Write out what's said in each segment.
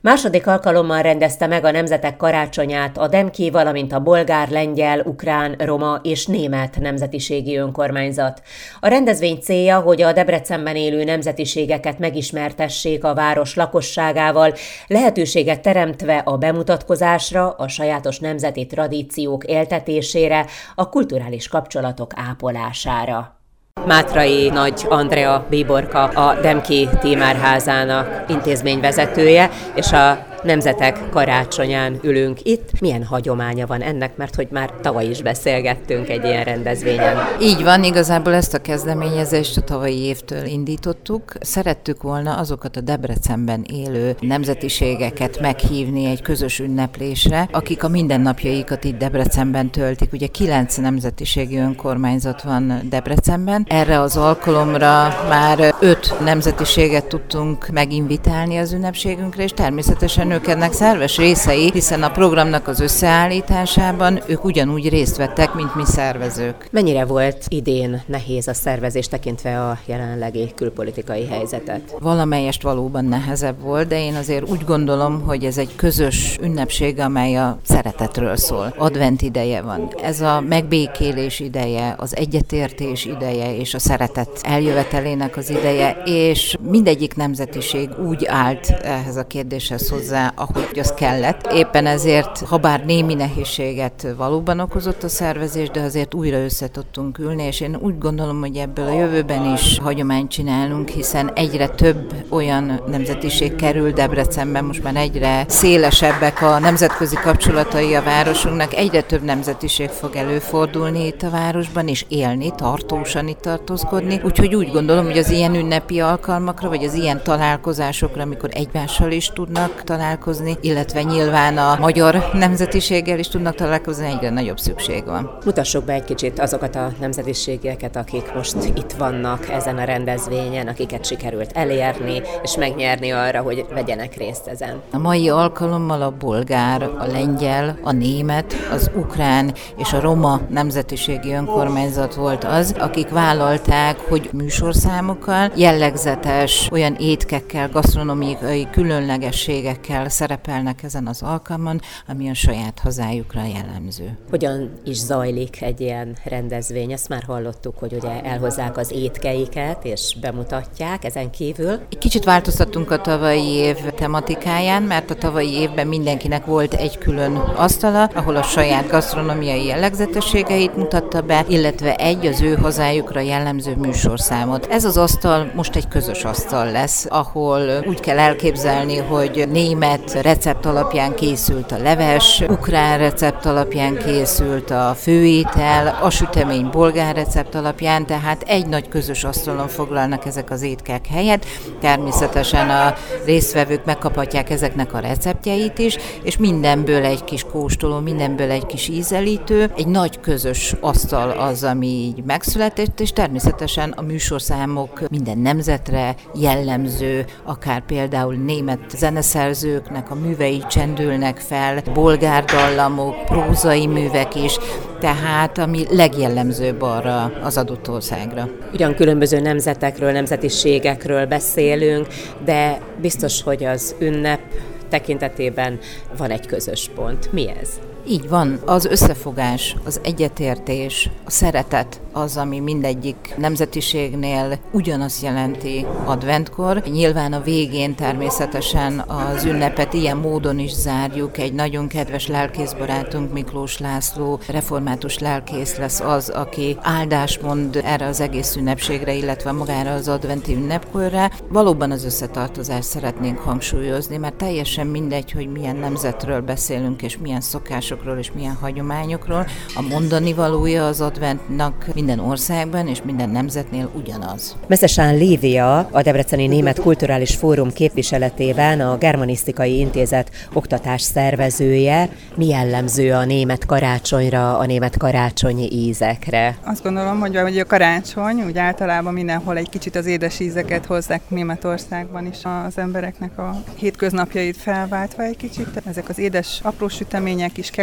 Második alkalommal rendezte meg a Nemzetek Karácsonyát a Demki, valamint a bolgár, lengyel, ukrán, roma és német nemzetiségi önkormányzat. A rendezvény célja, hogy a Debrecenben élő nemzetiségeket megismertessék a város lakosságával, lehetőséget teremtve a bemutatkozásra, a sajátos nemzeti tradíciók éltetésére, a kulturális kapcsolatok ápolására. Mátrai Nagy Andrea Bíborka, a Demki Tímárházának intézményvezetője, és a Nemzetek Karácsonyán ülünk itt. Milyen hagyománya van ennek, mert hogy már tavaly is beszélgettünk egy ilyen rendezvényen. Így van, igazából ezt a kezdeményezést a tavalyi évtől indítottuk. Szerettük volna azokat a Debrecenben élő nemzetiségeket meghívni egy közös ünneplésre, akik a mindennapjaikat itt Debrecenben töltik. Ugye 9 nemzetiségi önkormányzat van Debrecenben. Erre az alkalomra már 5 nemzetiséget tudtunk meginvitálni az ünnepségünkre, és természetesen ők ennek szerves részei, hiszen a programnak az összeállításában ők ugyanúgy részt vettek, mint mi szervezők. Mennyire volt idén nehéz a szervezés tekintve a jelenlegi külpolitikai helyzetet? Valamelyest valóban nehezebb volt, de én azért úgy gondolom, hogy ez egy közös ünnepség, amely a szeretetről szól. Advent ideje van. Ez a megbékélés ideje, az egyetértés ideje és a szeretet eljövetelének az ideje, és mindegyik nemzetiség úgy állt ehhez a kérdéshez hozzá, ahogy az kellett. Éppen ezért, ha bár némi nehézséget valóban okozott a szervezés, de azért újra össze tudtunk ülni, és én úgy gondolom, hogy ebből a jövőben is hagyományt csinálunk, hiszen egyre több olyan nemzetiség kerül Debrecenben, most már egyre szélesebbek a nemzetközi kapcsolatai a városunknak, egyre több nemzetiség fog előfordulni itt a városban, és élni, tartósan itt tartózkodni. Úgyhogy úgy gondolom, hogy az ilyen ünnepi alkalmakra, vagy az ilyen találkozásokra, amikor egymással is tudnak találkozni, illetve nyilván a magyar nemzetiséggel is tudnak találkozni, egyre nagyobb szükség van. Mutassuk be egy kicsit azokat a nemzetiségeket, akik most itt vannak ezen a rendezvényen, akiket sikerült elérni, és megnyerni arra, hogy vegyenek részt ezen. A mai alkalommal a bolgár, a lengyel, a német, az ukrán és a roma nemzetiségi önkormányzat volt az, akik vállalták, hogy műsorszámokkal, jellegzetes olyan étkekkel, gasztronómiai különlegességekkel szerepelnek ezen az alkalmon, ami a saját hazájukra jellemző. Hogyan is zajlik egy ilyen rendezvény? Ezt már hallottuk, hogy ugye elhozzák az étkeiket és bemutatják ezen kívül. Egy kicsit változtattunk a tavalyi év tematikáján, mert a tavalyi évben mindenkinek volt egy külön asztala, ahol a saját gasztronómiai jellegzetességeit mutatta be, illetve egy az ő hazájukra jellemző műsorszámot. Ez az asztal most egy közös asztal lesz, ahol úgy kell elképzelni, hogy német recept alapján készült a leves, ukrán recept alapján készült a főétel, a sütemény bolgár recept alapján, tehát egy nagy közös asztalon foglalnak ezek az étkek helyet. Természetesen a résztvevők megkaphatják ezeknek a receptjeit is, és mindenből egy kis kóstoló, mindenből egy kis ízelítő. Egy nagy közös asztal az, ami így megszületett, és természetesen a műsorszámok minden nemzetre jellemző, akár például német zeneszerzőknek a művei csendülnek fel, bolgár dallamok, prózai művek is, tehát ami legjellemzőbb arra az adott országra. Ugyan különböző nemzetekről, nemzetiségekről beszélünk, de biztos, hogy az ünnep tekintetében van egy közös pont. Mi ez? Így van, az összefogás, az egyetértés, a szeretet az, ami mindegyik nemzetiségnél ugyanazt jelenti adventkor. Nyilván a végén természetesen az ünnepet ilyen módon is zárjuk. Egy nagyon kedves lelkészbarátunk, Miklós László, református lelkész lesz az, aki áldást mond erre az egész ünnepségre, illetve magára az adventi ünnepkörre. Valóban az összetartozást szeretnénk hangsúlyozni, mert teljesen mindegy, hogy milyen nemzetről beszélünk, és milyen szokások és milyen hagyományokról. A mondani valója az adventnak minden országban és minden nemzetnél ugyanaz. Meszesán Lívia, a Debreceni Német Kulturális Fórum képviseletében a Germanisztikai Intézet oktatás szervezője. Mi jellemző a német karácsonyra, a német karácsonyi ízekre? Azt gondolom, hogy a karácsony úgy általában mindenhol egy kicsit az édes ízeket hozzák Németországban is az embereknek a hétköznapjait felváltva egy kicsit. Ezek az édes apró sütemények is,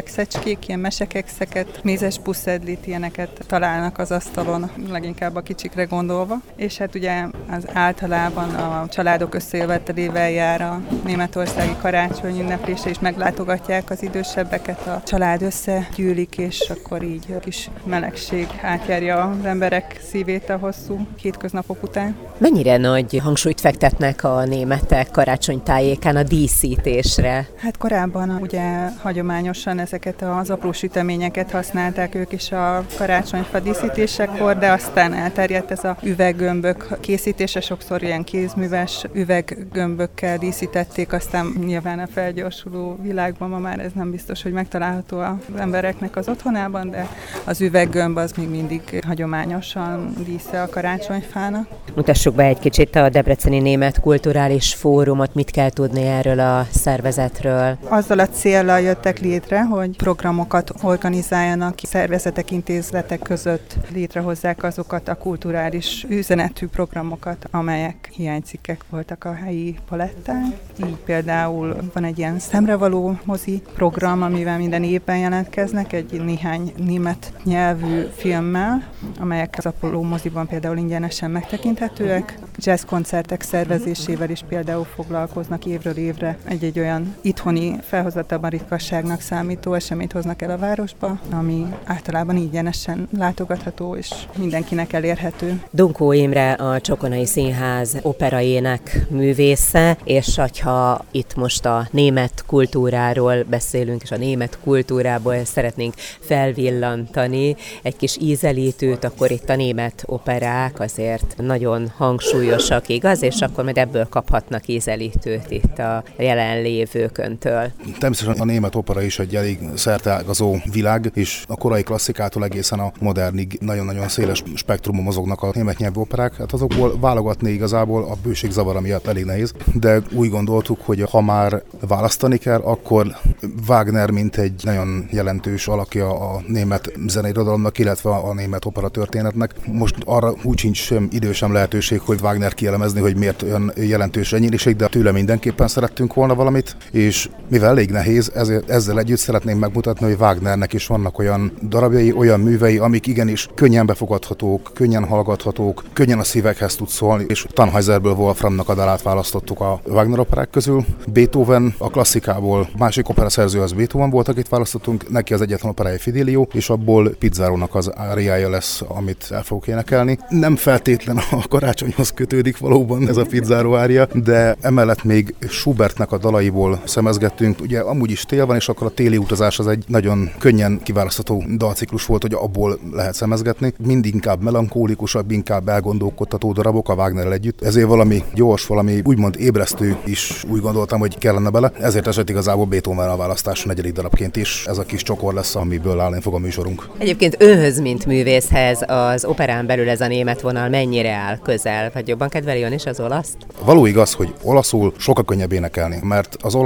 kekszecskék, ilyen mesekekszeket, mézes puszedlit, ilyeneket találnak az asztalon, leginkább a kicsikre gondolva. És hát ugye az általában a családok összejövetelével jár a németországi karácsony ünneplése, és meglátogatják az idősebbeket, a család összegyűlik, és akkor így a kis melegség átjárja az emberek szívét a hosszú hétköznapok után. Mennyire nagy hangsúlyt fektetnek a németek karácsonytájékán a díszítésre? Hát korábban ugye hagyományosan ezeket az apró süteményeket használták ők is a karácsonyfa díszítésekor, de aztán elterjedt ez a üveggömbök készítése, sokszor ilyen kézműves üveggömbökkel díszítették, aztán nyilván a felgyorsuló világban ma már ez nem biztos, hogy megtalálható az embereknek az otthonában, de az üveggömb az még mindig hagyományosan dísze a karácsonyfának. Mutassuk be egy kicsit a Debreceni Német Kulturális Fórumot, mit kell tudni erről a szervezetről? Azzal a céllal jöttek létre, hogy programokat organizáljanak, szervezetek, intézetek között létrehozzák azokat a kulturális üzenetű programokat, amelyek hiánycikkek voltak a helyi palettán. Így például van egy ilyen szemrevaló mozi program, amivel minden évben jelentkeznek, egy néhány német nyelvű filmmel, amelyek az Apollo moziban például ingyenesen megtekinthetőek. Jazzkoncertek szervezésével is például foglalkoznak évről évre. Egy olyan itthoni felhozatban ritkasságnak számító eseményt hoznak el a városba, ami általában ingyenesen látogatható és mindenkinek elérhető. Dunkó Imre a Csokonai Színház operaének művésze, és ha itt most a német kultúráról beszélünk, és a német kultúrából szeretnénk felvillantani egy kis ízelítőt, akkor itt a német operák azért nagyon hangsúlyosak, igaz? És akkor majd ebből kaphatnak ízelítőt itt a jelenlévőköntől. Természetesen a német opera is egy elég szerteágazó világ, és a korai klasszikától egészen a modernig nagyon-nagyon széles spektrumon mozognak a német nyelvű operák. Hát azokból válogatni igazából a bőség zavara miatt elég nehéz, de úgy gondoltuk, hogy ha már választani kell, akkor Wagner mint egy nagyon jelentős alakja a német zeneirodalomnak, illetve a német opera történetnek. Most arra úgy sincs sem idő, sem lehetőség, hogy Wagner kielemezni, hogy miért olyan jelentős ennyiség, de tőle mindenképpen szerettünk volna valamit, és mivel elég nehéz, ezzel együtt szeretném megmutatni, hogy Wagnernek is vannak olyan darabjai, olyan művei, amik igenis könnyen befogadhatók, könnyen hallgathatók, könnyen a szívekhez tud szólni, és Tannhäuserből Wolframnak a dalát választottuk a Wagner operák közül. Beethoven a klasszikából, másik operaszerző az Beethoven volt, akit választottunk, neki az egyetlen operája Fidelio, és abból Pizzarónak az áriája lesz, amit el fogok énekelni. Nem feltétlen a karácsonyhoz kötődik valóban ez a Pizzaró ária, de emellett még Schubertnek a dalaiból szemezgettünk. Ugye amúgy is tél van, és akkor a téli utazás az egy nagyon könnyen kiválasztható dalciklus volt, hogy abból lehet szemezgetni. Mind inkább melankólikusabb, inkább elgondolkodtató darabok a Wagnerrel együtt. Ezért valami gyors, valami úgymond ébresztő is úgy gondoltam, hogy kellene bele. Ezért esett igazából Beethoven a választás negyedik darabként is. Ez a kis csokor lesz, amiből állni fog a műsorunk. Egyébként önhöz, mint művészhez, az operán belül ez a német vonal mennyire áll közel? Vagy jobban kedveli ön is az olaszt? Való igaz, hogy olaszul sokkal könnyebb énekelni, mert az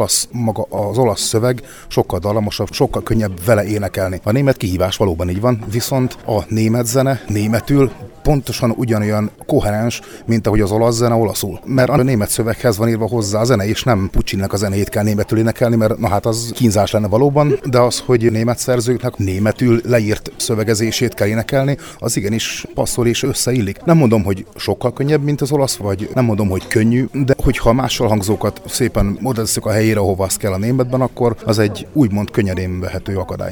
olasz szöveg sokkal dallamosabb, sokkal könnyebb vele énekelni. A német kihívás valóban így van, viszont a német zene németül pontosan ugyanolyan koherens, mint ahogy az olasz zene olaszul. Mert a német szöveghez van írva hozzá a zene, és nem Puccininek a zenéjét kell németül énekelni, mert na hát az kínzás lenne valóban, de az, hogy német szerzőknek németül leírt szövegezését kell énekelni, az igenis passzol és összeillik. Nem mondom, hogy sokkal könnyebb, mint az olasz, vagy nem mondom, hogy könnyű, de hogyha mással hangzókat szépen odatesszük a helyére, ahova az kell a németben, akkor az egy úgymond könnyedén vehető akadály.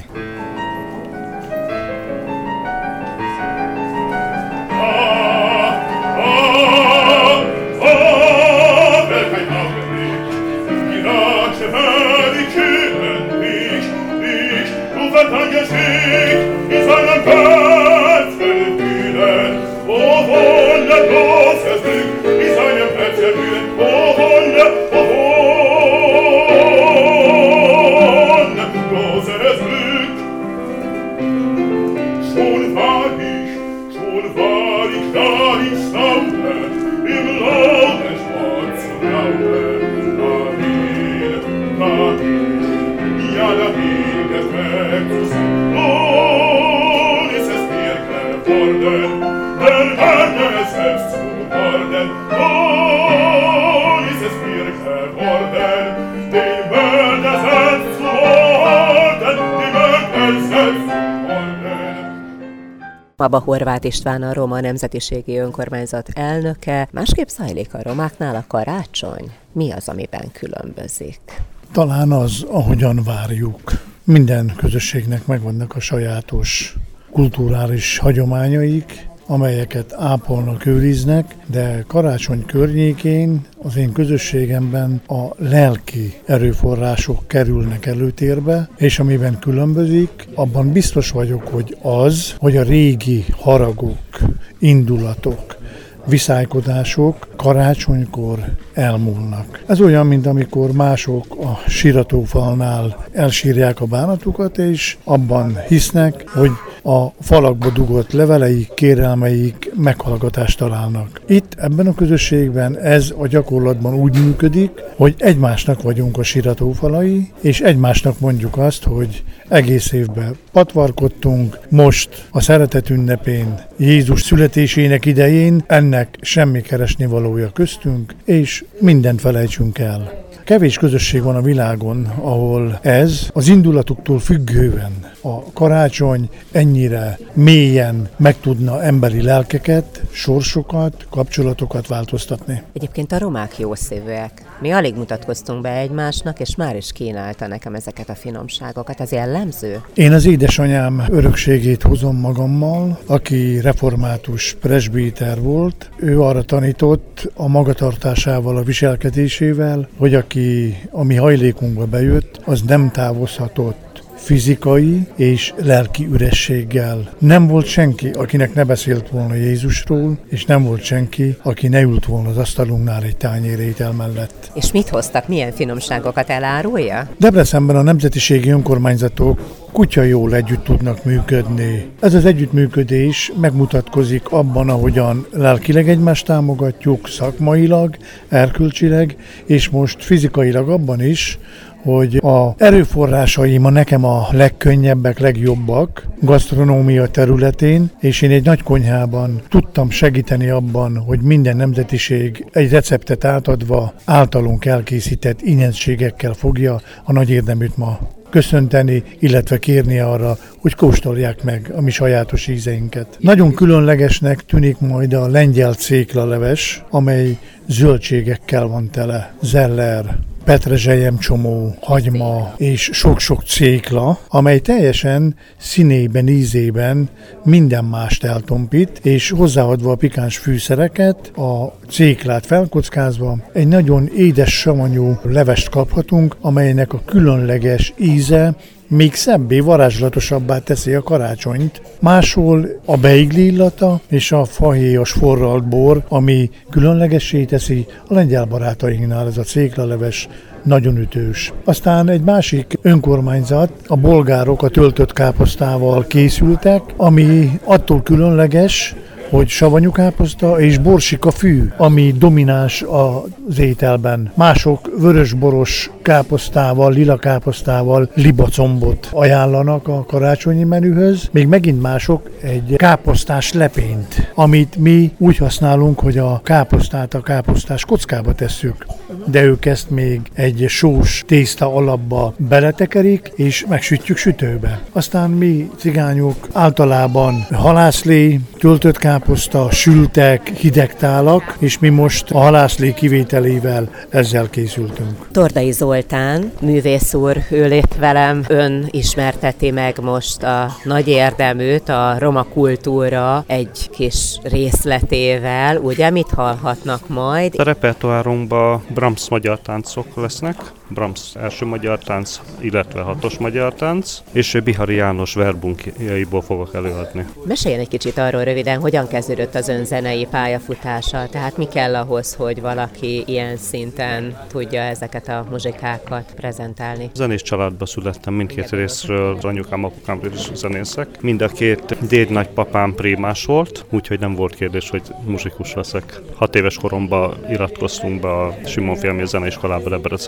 Haba Horváth István, a Roma Nemzetiségi Önkormányzat elnöke. Másképp zajlik a romáknál a karácsony? Mi az, amiben különbözik? Talán az, ahogyan várjuk. Minden közösségnek megvannak a sajátos kulturális hagyományaik, amelyeket ápolnak, őriznek, de karácsony környékén az én közösségemben a lelki erőforrások kerülnek előtérbe, és amiben különbözik, abban biztos vagyok, hogy a régi haragok, indulatok, viszálykodások karácsonykor elmúlnak. Ez olyan, mint amikor mások a síratófalnál elsírják a bánatukat, és abban hisznek, hogy a falakba dugott leveleik, kérelmeik meghallgatást találnak. Itt ebben a közösségben ez a gyakorlatban úgy működik, hogy egymásnak vagyunk a síratófalai, és egymásnak mondjuk azt, hogy egész évben patvarkodtunk, most a szeretet ünnepén, Jézus születésének idején ennek semmi keresnivalója köztünk, és mindent felejtsünk el. Kevés közösség van a világon, ahol ez az indulatuktól függően a karácsony ennyire mélyen meg tudna emberi lelkeket, sorsokat, kapcsolatokat változtatni. Egyébként a romák jószívűek. Mi alig mutatkoztunk be egymásnak, és már is kínálta nekem ezeket a finomságokat. Ez jellemző? Én az édesanyám örökségét hozom magammal, aki református presbíter volt. Ő arra tanított a magatartásával, a viselkedésével, hogy aki a mi hajlékunkba bejött, az nem távozhatott fizikai és lelki ürességgel. Nem volt senki, akinek ne beszélt volna Jézusról, és nem volt senki, aki ne ült volna az asztalunknál egy tányér étel mellett. És mit hoztak? Milyen finomságokat elárulja? Debrecenben a nemzetiségi önkormányzatok kutya jól együtt tudnak működni. Ez az együttműködés megmutatkozik abban, ahogyan lelkileg egymást támogatjuk, szakmailag, erkölcsileg, és most fizikailag abban is, hogy a erőforrásaim a nekem a legkönnyebbek, legjobbak gasztronómia területén, és én egy nagy konyhában tudtam segíteni abban, hogy minden nemzetiség egy receptet átadva általunk elkészített ínyességekkel fogja a nagy érdeműt ma köszönteni, illetve kérni arra, hogy kóstolják meg a mi sajátos ízeinket. Nagyon különlegesnek tűnik majd a lengyel céklaleves, amely zöldségekkel van tele, zeller, petrezselyemcsomó, hagyma és sok-sok cékla, amely teljesen színében, ízében minden mást eltompít, és hozzáadva a pikáns fűszereket, a céklát felkockázva egy nagyon édes, savanyú levest kaphatunk, amelynek a különleges íze még szebbé, varázslatosabbá teszi a karácsonyt. Máshol a beigli illata és a fahéjas forralt bor, ami különlegessé teszi, a lengyel barátainknál ez a céklaleves nagyon ütős. Aztán egy másik önkormányzat, a bolgárok a töltött káposztával készültek, ami attól különleges, hogy savanyú káposzta és borsika fű, ami domináns az ételben. Mások vörösboros káposztával, lila káposztával libacombot ajánlanak a karácsonyi menühöz, még megint mások egy káposztás lepényt, amit mi úgy használunk, hogy a káposztát a káposztás kockába tesszük, de ők ezt még egy sós tészta alapba beletekerik, és megsütjük sütőbe. Aztán mi cigányok általában halászlé, töltött káposzta, sültek, hidegtálak, és mi most a halászlé kivételével ezzel készültünk. Tordai Zoltán, művész úr, ül itt velem. Ön ismerteti meg most a nagy érdeműt, a roma kultúra egy kis részletével. Ugye mit hallhatnak majd? A repertoárunkban Brahms magyar táncok lesznek, Brahms első magyar tánc, illetve hatos magyar tánc, és Bihari János verbunkjaiból fogok előadni. Meséljen egy kicsit arról röviden, hogyan kezdődött az ön zenei pályafutása, tehát mi kell ahhoz, hogy valaki ilyen szinten tudja ezeket a muzsikákat prezentálni? Zenés családba születtem, mindkét részről, az anyukám, apukám is zenészek. Mind a két déd-nagypapám prémás volt, úgyhogy nem volt kérdés, hogy muzsikus leszek. 6 éves koromban iratkoztunk be a Simon Filmi Zeneiskolába Debrecenbe, és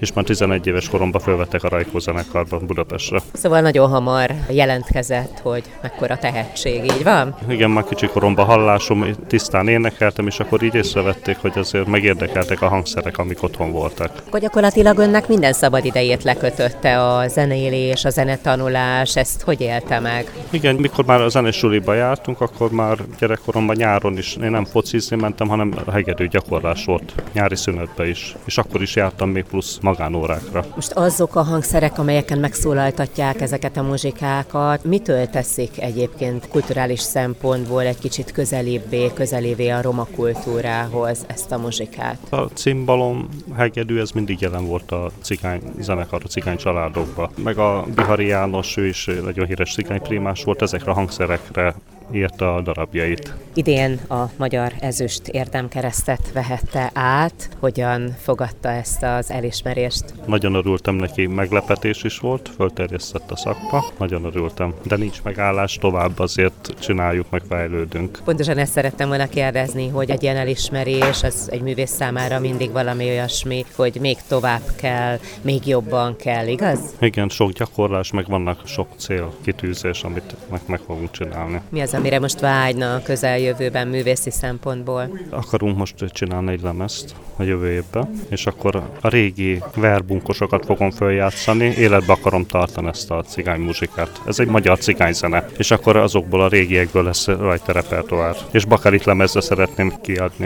és már 11 éves koromban felvettek a Rajkó zenekarban Budapestre. Szóval nagyon hamar jelentkezett, hogy mekkora tehetség, így van? Igen, már kicsi koromban hallásom, tisztán énekeltem, és akkor így észrevették, hogy azért megérdekeltek a hangszerek, amik otthon voltak. Akkor gyakorlatilag önnek minden szabad idejét lekötötte a zenélés, a zenetanulás, ezt hogy élte meg? Igen, mikor már a zenés suliba jártunk, akkor már gyerekkoromban nyáron is én nem focizni mentem, hanem hegedű gyakorlás volt nyári szünetben is. És akkor is jártam még plusz magánórákra. Most azok a hangszerek, amelyeken megszólaltatják ezeket a muzsikákat, mitől teszik egyébként kulturális szempontból egy kicsit közelévé a roma kultúrához ezt a muzsikát? A cimbalom, hegedű, ez mindig jelen volt a cigány zenekar, a cigány családokban. Meg a Bihari János, ő is nagyon híres cigányprímás volt, ezekre a hangszerekre írta a darabjait. Idén a Magyar Ezüst Érdemkeresztet vehette át. Hogyan fogadta ezt az elismerést? Nagyon örültem neki, meglepetés is volt, fölterjesztett a szakma, nagyon örültem. De nincs megállás, tovább azért csináljuk, meg fejlődünk. Pontosan ezt szerettem volna kérdezni, hogy egy ilyen elismerés, az egy művész számára mindig valami olyasmi, hogy még tovább kell, még jobban kell, igaz? Igen, sok gyakorlás, meg vannak sok célkitűzés, amit meg fogunk csinálni. Mi az, amire most vágyna a közeljövőben művészi szempontból? Akarunk most csinálni egy lemezt a jövő évben, és akkor a régi verbunkosokat fogom följátszani, életbe akarom tartani ezt a cigány muzsikát. Ez egy magyar cigányzene, és akkor azokból a régiekből lesz rajta repertoár. És Bakarit lemezre szeretném kiadni.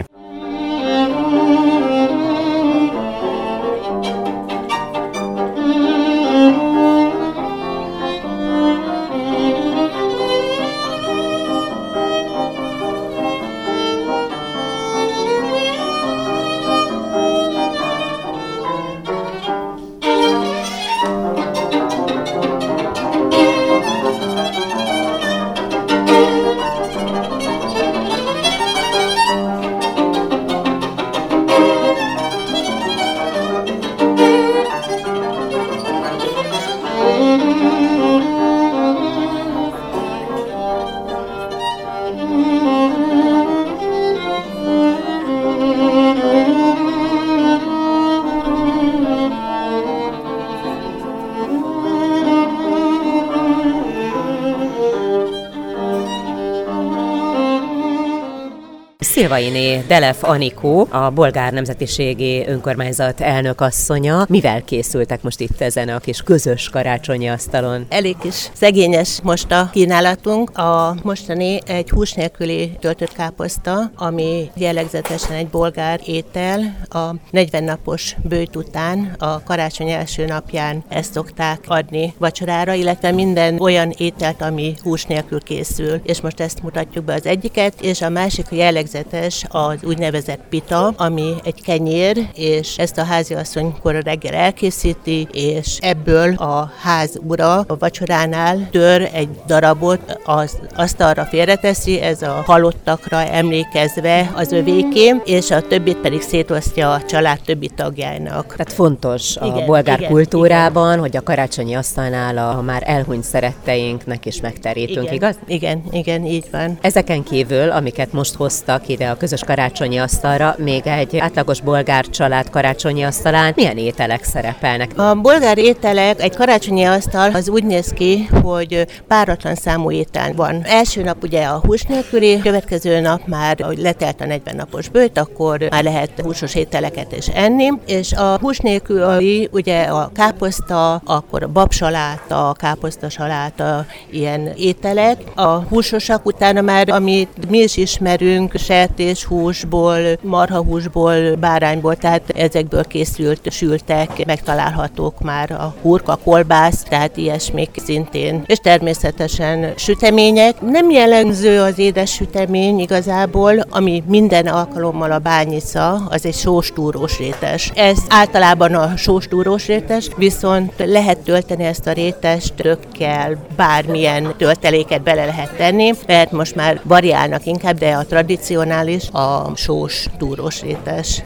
Szilvainé Delef Anikó, a bolgár nemzetiségi önkormányzat elnökasszonya. Mivel készültek most itt ezen a kis közös karácsonyi asztalon? Elég kis szegényes most a kínálatunk. A mostani egy hús nélküli töltött káposzta, ami jellegzetesen egy bolgár étel. A 40 napos böjt után, a karácsony első napján ezt szokták adni vacsorára, illetve minden olyan ételt, ami hús nélkül készül. És most ezt mutatjuk be az egyiket, és a másik jellegzetes az úgynevezett pita, ami egy kenyér, és ezt a háziasszony kora reggel elkészíti, és ebből a ház ura a vacsoránál tör egy darabot, az asztalra félreteszi, ez a halottakra emlékezve az övéké, és a többit pedig szétosztja a család többi tagjának. Tehát fontos a bolgár kultúrában, hogy a karácsonyi asztalnál a már elhunyt szeretteinknek is megterítünk, igaz? Igen, így van. Ezeken kívül, amiket most hoztak ide a közös karácsonyi asztalra, még egy átlagos bolgár család karácsonyi asztalán milyen ételek szerepelnek? A bolgár ételek, egy karácsonyi asztal az úgy néz ki, hogy páratlan számú étel van. Első nap ugye a hús nélküli, következő nap már, hogy letelt a 40 napos böjt, akkor már lehet húsos ételeket is enni, és a hús nélküli ugye a káposzta, akkor a babsaláta, a káposztasaláta, ilyen ételek. A húsosak utána már, amit mi is ismerünk, sertéshúsból, marhahúsból, bárányból, tehát ezekből készült sültek, megtalálhatók már a hurka, kolbász, tehát ilyesmik szintén. És természetesen sütemények. Nem jellemző az édes sütemény igazából, ami minden alkalommal a bányisza, az egy sóstúrós rétes. Ez általában a sóstúrós rétes, viszont lehet tölteni ezt a rétest trökkel, bármilyen tölteléket bele lehet tenni, mert most már variálnak inkább, de a tradicionális a sós túrós rétes.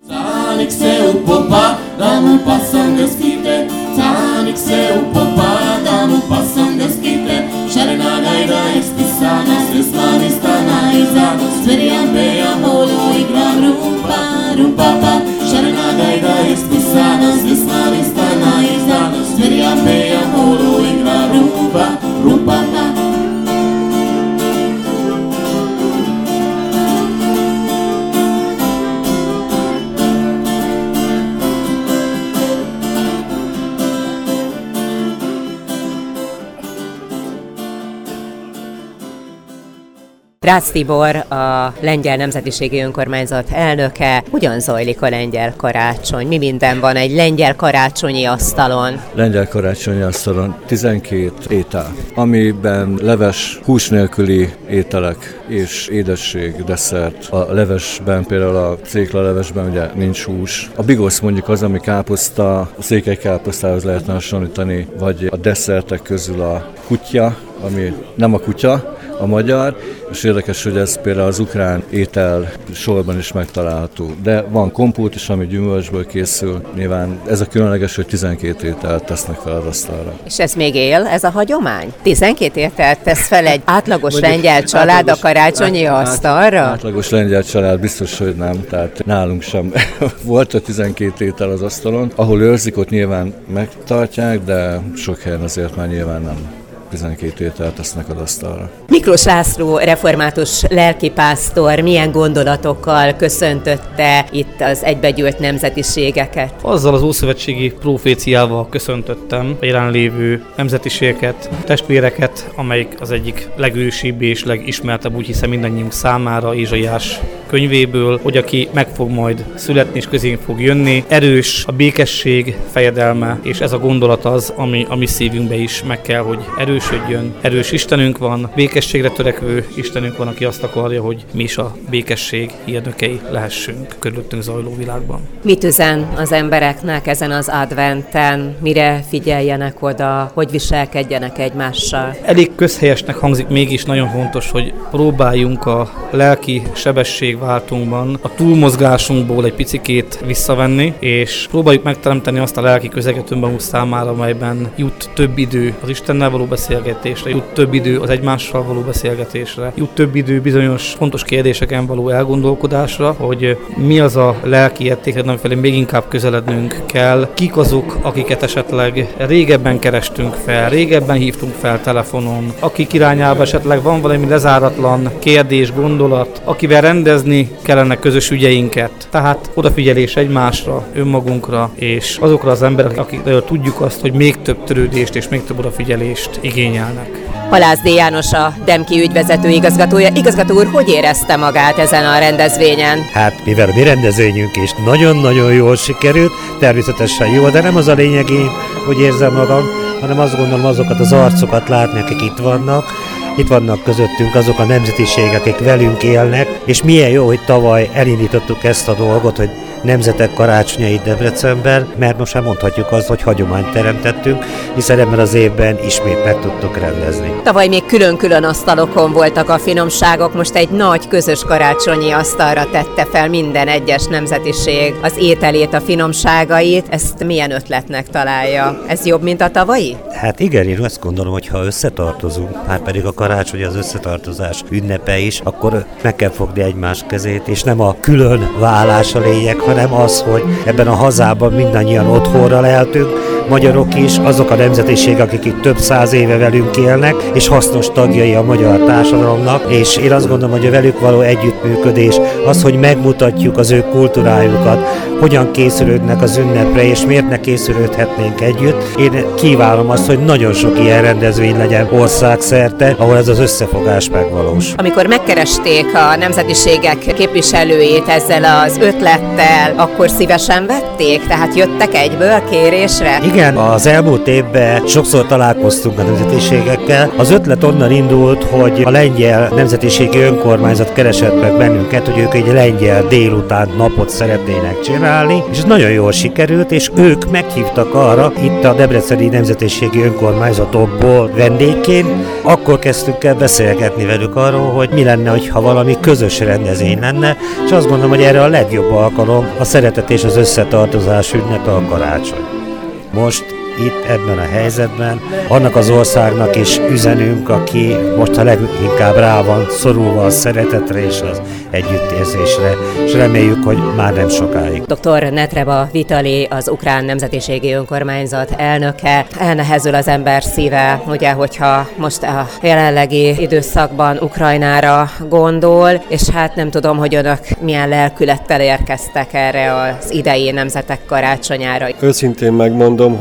Rácz Tibor, a Lengyel Nemzetiségi Önkormányzat elnöke. Hogyan zajlik a lengyel karácsony? Mi minden van egy lengyel karácsonyi asztalon? Lengyel karácsonyi asztalon 12 étel, amiben leves, hús nélküli ételek és édesség, desszert. A levesben, például a céklalevesben ugye nincs hús. A bigosz mondjuk az, ami káposzta, a székely káposztához lehetne hasonlítani, vagy a desszertek közül a kutya, ami nem a kutya, a magyar, és érdekes, hogy ez például az ukrán étel sorban is megtalálható. De van kompót is, ami gyümölcsből készül. Nyilván ez a különleges, hogy 12 ételt tesznek fel az asztalra. És ez még él, ez a hagyomány? 12 ételt tesz fel egy átlagos lengyel család a karácsonyi asztalra? Átlagos lengyel család biztos, hogy nem. Tehát nálunk sem volt a 12 étel az asztalon. Ahol őrzik, ott nyilván megtartják, de sok helyen azért már nyilván nem. 12 ételt tesznek az asztalra. Miklós László református lelkipásztor milyen gondolatokkal köszöntötte itt az egybegyűlt nemzetiségeket? Azzal az ószövetségi proféciával köszöntöttem a jelenlévő nemzetiségeket, testvéreket, amelyik az egyik legősibb és legismertebb, úgy hiszem mindannyiunk számára, Ézsaiás könyvéből, hogy aki meg fog majd születni és közénk fog jönni. Erős a békesség fejedelme, és ez a gondolat az, ami a mi szívünkbe is meg kell, hogy erősödjön. Erős Istenünk van, békességre törekvő Istenünk van, aki azt akarja, hogy mi is a békesség hirdőkei lehessünk körülöttünk zajló világban. Mit üzen az embereknek ezen az adventen? Mire figyeljenek oda? Hogy viselkedjenek egymással? Elég közhelyesnek hangzik, mégis nagyon fontos, hogy próbáljunk a lelki sebességváltunkban a túlmozgásunkból egy picikét visszavenni, és próbáljuk megteremteni azt a lelki közeget önmagunk számára, amelyben jut több idő az Istennel való beszélgetésre, jut több idő az egymással való beszélgetésre, jut több idő bizonyos fontos kérdéseken való elgondolkodásra, hogy mi az a lelki értékre, amifelé még inkább közelednünk kell, kik azok, akiket esetleg régebben kerestünk fel, régebben hívtunk fel telefonon, akik irányába esetleg van valami lezáratlan kérdés, gondolat, akivel rendezni kellene közös ügyeinket. Tehát odafigyelés egymásra, önmagunkra, és azokra az emberek, akikről tudjuk azt, hogy még több törődést és még több odafigyelést igényelnek. Halász D. János, a DEMKI ügyvezető igazgatója. Igazgató úr, hogy érezte magát ezen a rendezvényen? Hát mivel a mi rendezvényünk is nagyon-nagyon jól sikerült, természetesen jó, de nem az a lényeg én, hogy érzem magam, hanem azt gondolom azokat az arcokat látni, akik itt vannak. Itt vannak közöttünk azok a nemzetiségek, akik velünk élnek, és milyen jó, hogy tavaly elindítottuk ezt a dolgot, hogy Nemzetek Karácsonyait Debrecenben, mert most már mondhatjuk azt, hogy hagyományt teremtettünk, hiszen ebben az évben ismét meg tudtuk rendezni. Tavaly még külön-külön asztalokon voltak a finomságok, most egy nagy közös karácsonyi asztalra tette fel minden egyes nemzetiség az ételét, a finomságait. Ezt milyen ötletnek találja? Ez jobb, mint a tavalyi? Hát igen, én azt gondolom, hogy ha összetartozunk, már pedig a karácsony az összetartozás ünnepe is, akkor meg kell fogni egymás kezét, és nem a külön válás a lényeg, hanem az, hogy ebben a hazában mindannyian otthonra lehetünk, magyarok is, azok a nemzetiségek, akik itt több száz éve velünk élnek, és hasznos tagjai a magyar társadalomnak, és én azt gondolom, hogy a velük való együttműködés, az, hogy megmutatjuk az ő kultúrájukat, hogyan készülődnek az ünnepre, és miért ne készülődhetnénk együtt. Én kívánom azt, hogy nagyon sok ilyen rendezvény legyen országszerte, ahol ez az összefogás megvalósul. Amikor megkeresték a nemzetiségek képviselőjét ezzel az ötlettel, akkor szívesen vették? Tehát jöttek egyből kérésre? Igen, az elmúlt évben sokszor találkoztunk a nemzetiségekkel. Az ötlet onnan indult, hogy a lengyel nemzetiségi önkormányzat keresett meg bennünket, hogy ők egy lengyel délután napot szeretnének csinálni, és ez nagyon jól sikerült, és ők meghívtak arra itt a Debreceni Nemzetiségi Önkormányzatokból vendégként. Akkor kezdtünk el beszélgetni velük arról, hogy mi lenne, ha valami közös rendezvény lenne, és azt gondolom, hogy erre a legjobb alkalom a szeretet és az összetartozás ünnepe a karácsony. Most itt ebben a helyzetben annak az országnak is üzenünk, aki most a leginkább rá van szorulva a szeretetre és az együttérzésre, és reméljük, hogy már nem sokáig. Dr. Netreba Vitali, az Ukrán Nemzetiségi Önkormányzat elnöke. Elnehezül az ember szíve, ugye, hogyha most a jelenlegi időszakban Ukrajnára gondol, és hát nem tudom, hogy önök milyen lelkülettel érkeztek erre az idei Nemzetek Karácsonyára. Őszintén megmondom, hogy a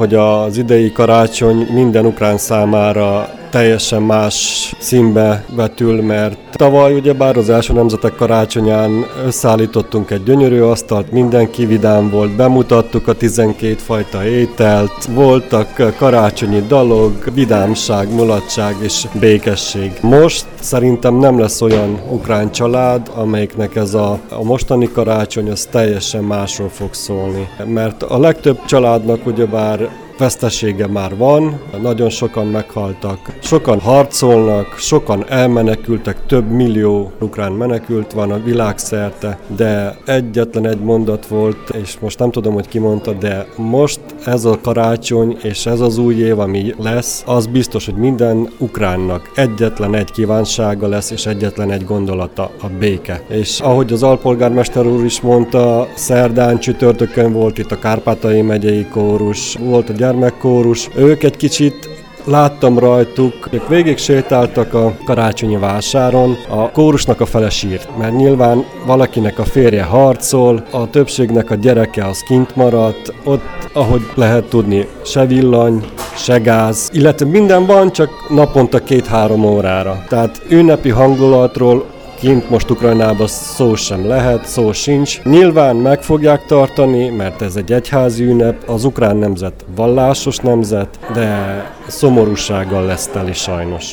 Az idei karácsony minden ukrán számára teljesen más színbe vetül, mert tavaly ugyebár az első nemzetek karácsonyán összeállítottunk egy gyönyörű asztalt, mindenki vidám volt, bemutattuk a 12 fajta ételt, voltak karácsonyi dalok, vidámság, mulatság és békesség. Most szerintem nem lesz olyan ukrán család, amelyiknek ez a mostani karácsony az teljesen másról fog szólni. Mert a legtöbb családnak ugyebár vesztesége már van, nagyon sokan meghaltak, sokan harcolnak, sokan elmenekültek, több millió ukrán menekült van a világszerte, de egyetlen egy mondat volt, és most nem tudom, hogy ki mondta, de most ez a karácsony és ez az új év, ami lesz, az biztos, hogy minden ukránnak egyetlen egy kívánsága lesz, és egyetlen egy gondolata, a béke. És ahogy az alpolgármester úr is mondta, szerdán, csütörtökön volt itt a Kárpátaljai megyei kórus, volt a gyermekkórus, ők egy kicsit láttam rajtuk, ők végig sétáltak a karácsonyi vásáron, a kórusnak a fele sírt, mert nyilván valakinek a férje harcol, a többségnek a gyereke az kint maradt, ott, ahogy lehet tudni, se villany, se gáz, illetve minden van, csak naponta 2-3 órára. Tehát ünnepi hangulatról kint most Ukrajnában szó sem lehet, szó sincs. Nyilván meg fogják tartani, mert ez egy egyházi ünnep, az ukrán nemzet vallásos nemzet, de szomorúsággal lesz teli sajnos.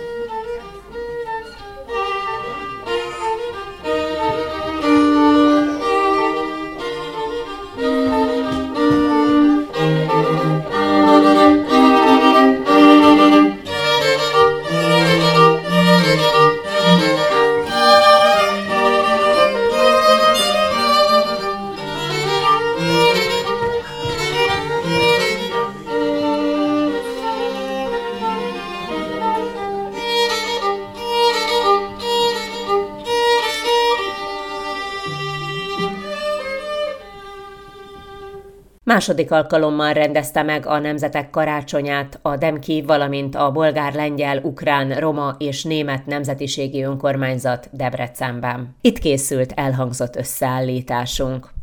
Második alkalommal rendezte meg a Nemzetek Karácsonyát a Demki, valamint a bolgár, lengyel, ukrán, roma és német nemzetiségi önkormányzat Debrecenben. Itt készült elhangzott összeállításunk.